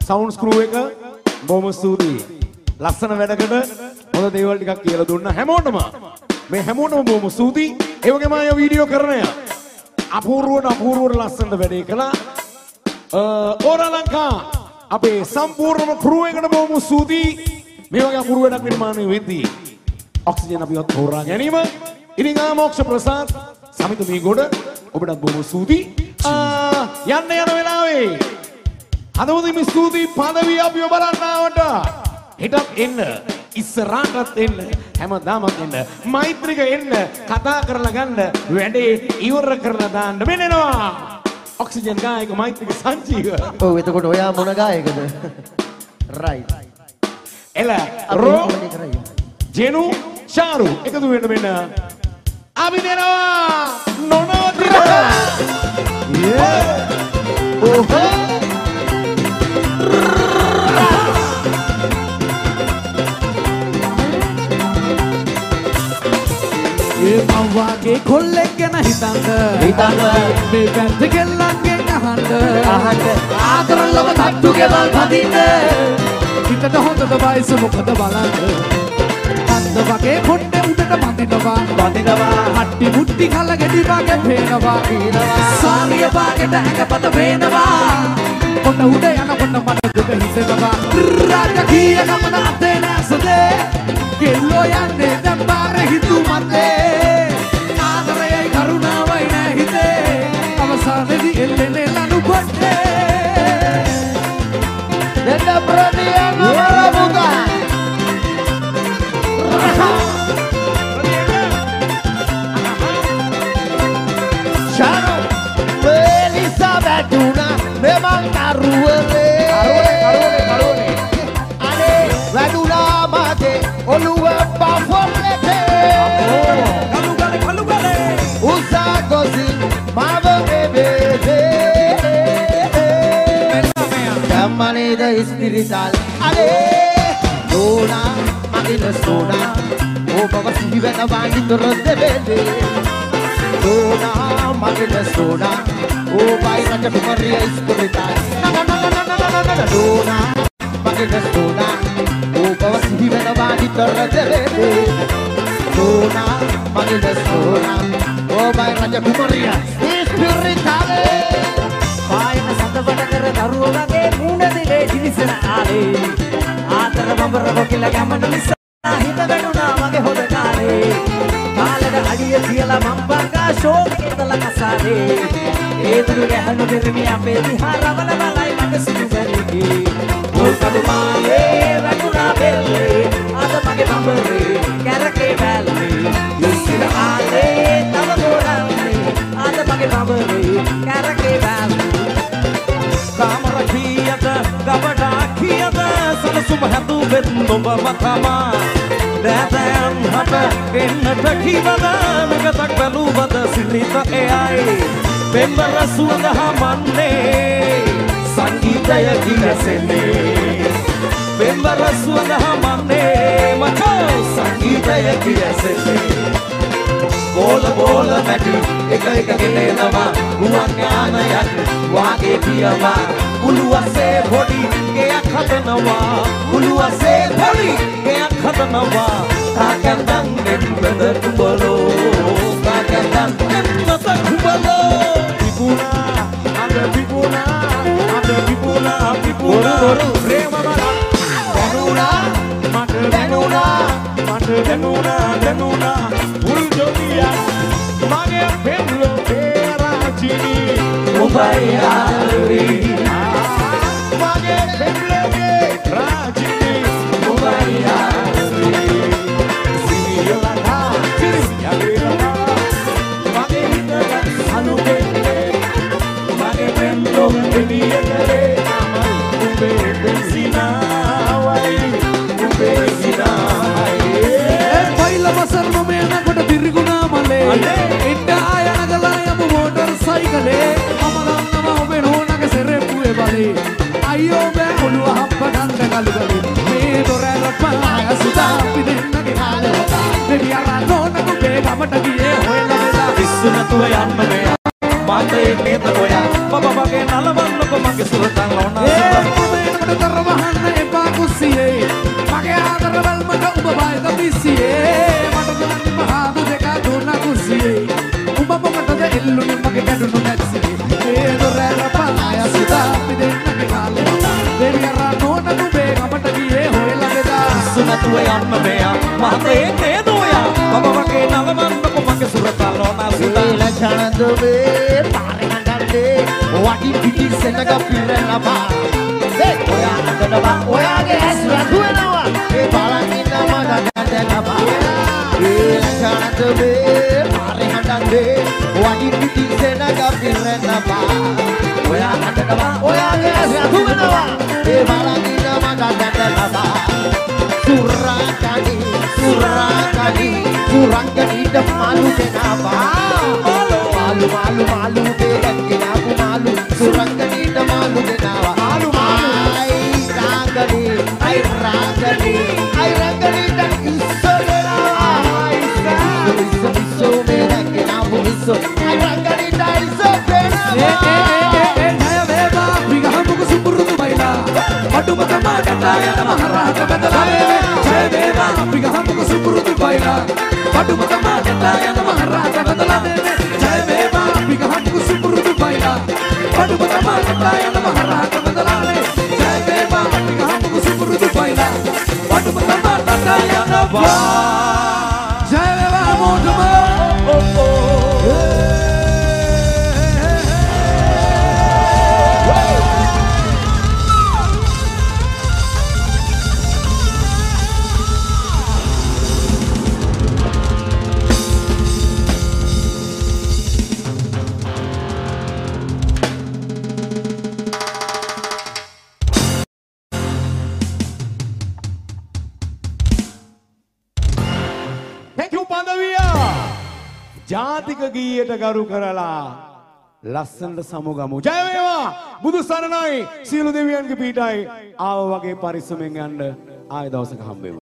Sound screw එක බොහොම ස්තුතියි. ලස්සන වැඩකට හොඳ දේවල් ටිකක් කියලා දුන්න හැමෝටම මේ හැමෝටම බොහොම ස්තුතියි. ඒ වගේම අය වීඩියෝ කරන අය අපූර්වට ලස්සනට වැඩේ කළා. ඕරා ලංකා අපේ සම්පූර්ණම ක්‍රූ එකට බොහොම ස්තුතියි. මේ වගේ අපූර්ව වැඩක් නිර්මාණය වෙද්දී ඔක්සිජන් අපිවත් හොරා ගැනීම. ඉතින් ආමෝක්ෂ ප්‍රසාද් සමිත මීගොඩ ඔබට බොහොම ස්තුතියි. යන්න යන වෙලාවේ හදවතින් ස්තුතියි පදවි අපිව බලන්න ආවට. හෙටත් එන්න, ඉස්සරහටත් එන්න, හැමදාමත් එන්න. මෛත්‍රික එන්න, කතා කරලා ගන්න, වැඩේ ඉවර කරලා දාන්න මෙන්නවා. ඔක්සිජන් ගායක මෛත්‍රික සංජීව. ඔව් එතකොට ඔයා මොන ගායකද? රයිට්. එල රෝ ජෙනු ෂාරු එකතු වෙන්න මෙන්න. අපි දෙනවා නොනවතින. ඕහෝ ඒ මං වාගේ කොල්ලෙක් ගැන හිතන්න මේ පැත්ත කෙල්ලන්ගෙන් අහන්න ආදරලව තට්ටු ගෙවල් පදින්න හිතට හොඳද වයස මොකද බලන්න අන්ද වගේ පොඩ්ඩේ උඩට බඳිනවා හට්ටි මුට්ටි කල ගෙඩි වගේ පේනවා සාරිය වාගේට ඇඟපත පේනවා පොඩ උඩ යනකොට මට දුක හිතෙනවා රාජකීය ගමන අතේ නැසදේ කෙල්ලෝ යන්නේ දැන් පාරේ හිතු මතේ ආදරයයි කරුණාවයි නෑ හිතේ අවසානයේදී එල්ලෙන්නේ ලනු කොටේ දෙන්න ප්‍රතියම වරමුගා ෂාරු වෙලිසා වැටුණා මෙමන් කරුවලේ අනේ වැටුණා මගේ ඔළුව Maneda espiritual ale dona magila sona o baba sivena vangi torde bele dona magila sona o bai raja kumaria espiritual dona magila sona o baba sivena vangi torde bele dona magila sona o bai raja kumaria espiritual පායන සඳවඩ කර දරුවෝ වගේ මුණ දෙලේ දිවිසන ආලේ ආතර බඹර කොකිල ගමන නිසා හිත වැටුණා මගේ හොද කාලේ කාලෙට අඩිය තියලා මම් බංගා ෂෝක් එකල කසාරේ ඒ දුරු ගැහණු දෙමි අපේ දිහා රවල බලයි මගේ සිදු බැරිගේ මුල් කඩු මාලේ වැටුණා බෙල්ලේ අද මගේ බඹරේ කැරකේ වැල්ලේ ඉස්සිර ආලේ තව ගොඩන්නේ අද මගේ බඹරේ කැරකේ වැල්ලේ කාමරකියද ගබඩාකියද සලසුම හැදුවෙත් නොබ මතමා දැතයන් හට එන්නට කිවද මෙගතක් බැලුවද සිරිත එයයි පෙම්බර සුවඳ හමන්නේ සංගීතය කිරසෙන්නේ පෙම්බර සුවඳ හමන්නේ මචෝ සංගීතය කිරසෙන්නේ බෝල බෝල මැටි එක එක ගෙනෙනවා ගුවන් යානයක් වාගේ පියවා උළුවසේ පොඩි ගෙයක් හදනවා උළුවසේ පොඩි ගෙයක් හදනවා කාකන්දන් නෙම්බද කුඹලෝ කාකන්දන් නෙම්බද කුඹලෝ පිපුණා අද පිපුණා ප්‍රේම බලක් දැනුණා මට දැනුණා උල් ජොලියා මගේ පෙම්ලෝ පෙරාචිනි උඹයි ආලුයි මගේ පෙම්ලෝගේ රාචිනි උඹයි ආලුයි සියලලා සියලලා මගේ හිතට අනුකෙන්නේ මගේ පෙම්ලෝ එළියකේ උඹේ බෙන්සිනාවයි උඹේ සිනාවයි වසර නොමේන කොට තිරිගුණා මලේ ඉන්න ආය නගලා යමු මෝටර් සයිකලේ මම දන්නවා ඔබේ නෝනගේ සෙරෙප්පුවේ බලේ අයියෝ බෑ ඔළුව හප්ප ගන්න කලුගලේ මේ දොරට පාය සුදා පිටින්නගේ කාලවතා දෙවි අර නෝනගේ ගමට ගියේ හොයලා වෙලා විශ්ව නැතුව යන්න මෙයා මාතේ නේද ඔයා බබ වගේ නලවන්නකො මගේ සුරතන් ඕනා අනේ නේදෝයා මම වගේ නලවන්නකො මගේ සුරතලෝන සුදා ලචනද වේ පාරේ හඬන්නේ වටි පිටි සෙනග පිරෙනවා ඔයා හඬනවා ඔයාගේ ඇස් රතුවෙනවා ඒ බලන් ඉන්න මට දැකපා ලචනද වේ පාරේ හඬන්නේ වටි පිටි සෙනග පිරෙනවා ඔයා හඬනවා ඔයාගේ ඇස් රතුවෙනවා ඒ බලන් ඉන්න මට දැකපා Surakani Surangkanida malu kenapa Malu kenapa malu Surangkanida malu kenapa Ay rangani dan iso kenapa Iso mera kenapa iso Ay rangani dan iso kenapa Jaya Beba Bigahamuku Sumburutu Baila Padu Matama Katayana Maharata Badalane Jaya Beba Bigahamuku Sumburutu Baila Padu Matama Katayana Maharata Badalane Jaya Beba Bigahamuku Sumburutu Baila Padu Matama Katayana Maharata Badalane Jaya Beba Bigahamuku Sumburutu Baila Padu Matama Katayana Maharata Jaya Beba Modama ජාතික ගීයට ගරු කරලා ලස්සනට සමුගමු. ජය වේවා. බුදු සරණයි. සියලු දෙවියන්ගේ පීඨයි. ආව වගේ පරිස්සමෙන් යන්න ආය දවසක හම්බෙමු.